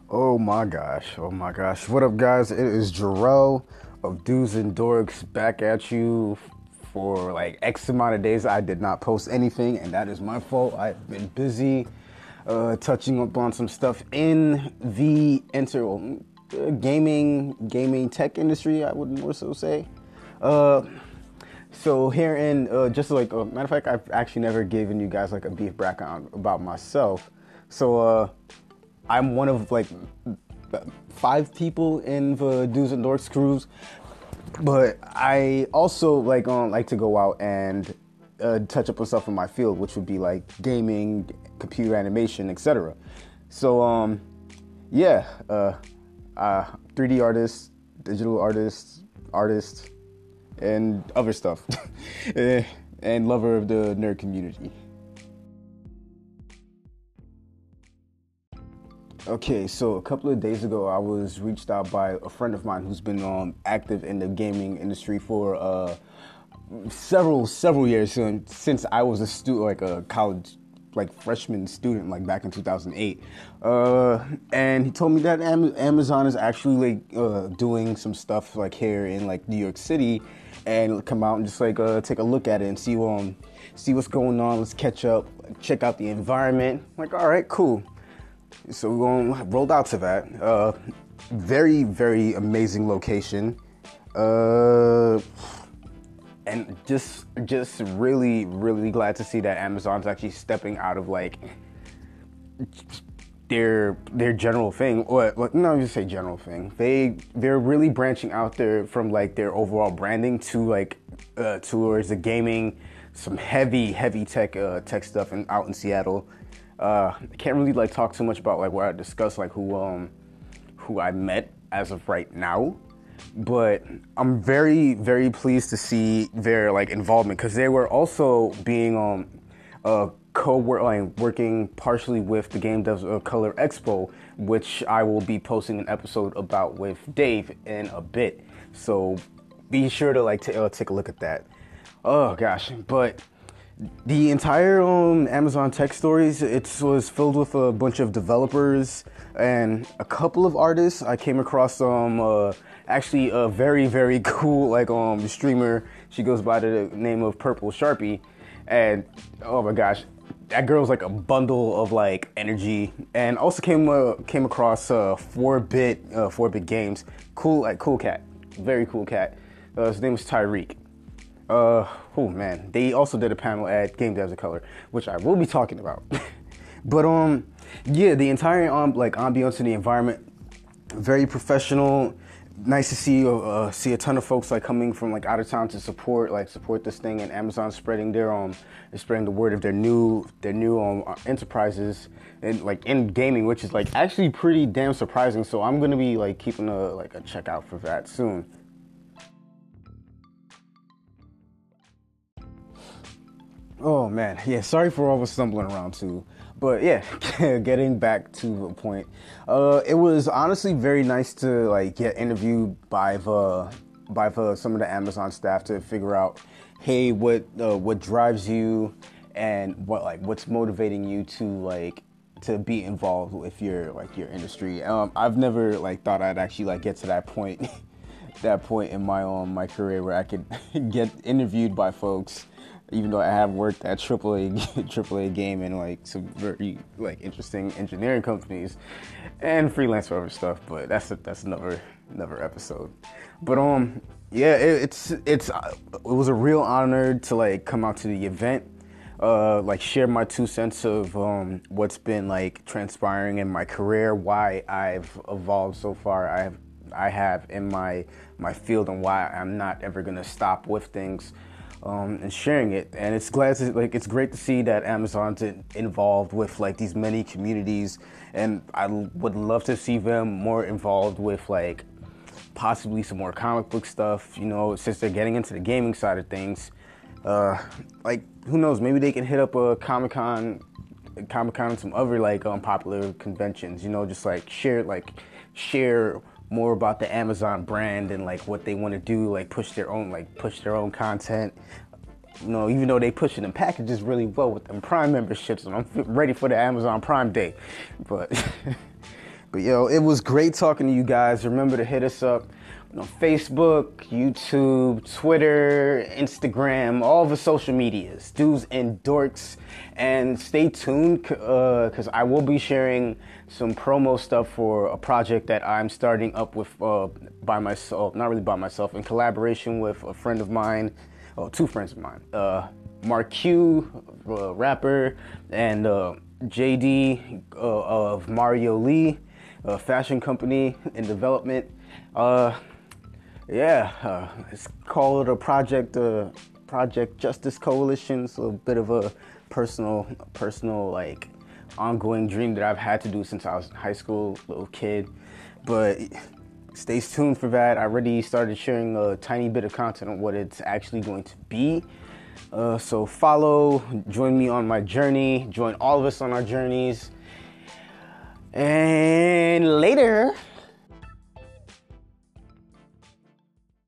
Oh my gosh. What up, guys? It is Jarrell of Dudes and Dorks back at you for like X amount of days. I did not post anything, and that is my fault. I've been busy touching up on some stuff in the gaming tech industry, I would more so say. Uh, so here in just like matter of fact, I've actually never given you guys like a brief background about myself. So I'm one of like five people in the Dudes and Dorks crews, but I also like to go out and touch up on stuff in my field, which would be like gaming, computer animation, etc. So yeah, 3D artists, digital artists, and other stuff, and lover of the nerd community. Okay, so a couple of days ago, I was reached out by a friend of mine who's been active in the gaming industry for several years since I was a student, like a college, like freshman student, like back in 2008. And he told me that Amazon is actually like doing some stuff like here in like New York City, and come out and just like take a look at it and see what's going on. Let's catch up, check out the environment. Like, all right, cool. So we rolled out to that. Very, very amazing location. And just really, really glad to see that Amazon's actually stepping out of like their general thing, or no, just say general thing. They're really branching out there from like their overall branding to like towards the gaming, some heavy tech stuff out in Seattle. I can't really like talk too much about like where I discuss like who I met as of right now, but I'm very, very pleased to see their like involvement, because they were also being working partially with the Game Devs Color Expo, which I will be posting an episode about with Dave in a bit. So be sure to like take a look at that. Oh gosh, but the entire Amazon Tech Stories, it was filled with a bunch of developers and a couple of artists. I came across some actually a very, very cool like streamer. She goes by the name of Purple Sharpie, and oh my gosh, that girl's like a bundle of like energy. And also came across 4-bit games. Cool cat, very cool cat. His name is Tyreek. Oh man, they also did a panel at Game Devs of Color, which I will be talking about. But yeah, the entire like ambiance in the environment, very professional. Nice to see a ton of folks like coming from like out of town to support this thing, and Amazon spreading spreading the word of their new enterprises and like in gaming, which is like actually pretty damn surprising. So I'm gonna be like keeping a check out for that soon. Oh man, yeah. Sorry for all the stumbling around too, but yeah, getting back to the point. It was honestly very nice to like get interviewed by some of the Amazon staff to figure out, hey, what drives you, and what's motivating you to be involved with your industry. I've never like thought I'd actually like get to that point, that point in my career where I could get interviewed by folks, even though I have worked at AAA game and like some very like interesting engineering companies and freelance for other stuff, but that's another episode. But yeah, it was a real honor to like come out to the event, like share my 2 cents of what's been like transpiring in my career, why I've evolved so far. I have in my field, and why I'm not ever gonna stop with things. And sharing it, and it's great to see that Amazon's involved with like these many communities, and I would love to see them more involved with like possibly some more comic book stuff. You know, since they're getting into the gaming side of things, like who knows? Maybe they can hit up a Comic-Con and some other like popular conventions. You know, just like share more about the Amazon brand and like what they want to do, like push their own content. You know, even though they push it in packages really well with them Prime memberships, and I'm ready for the Amazon Prime Day. But But yo, it was great talking to you guys. Remember to hit us up on Facebook, YouTube, Twitter, Instagram, all the social medias, Dudes and Dorks. And stay tuned because I will be sharing some promo stuff for a project that I'm starting up with by myself, not really by myself, in collaboration with a friend of mine, two friends of mine, Mark Q, rapper, and JD of Mario Lee, a fashion company in development. It's called a Project Justice Coalition. So a bit of a personal like ongoing dream that I've had to do since I was in high school, little kid. But stay tuned for that. I already started sharing a tiny bit of content on what it's actually going to be. So follow, join me on my journey, join all of us on our journeys. And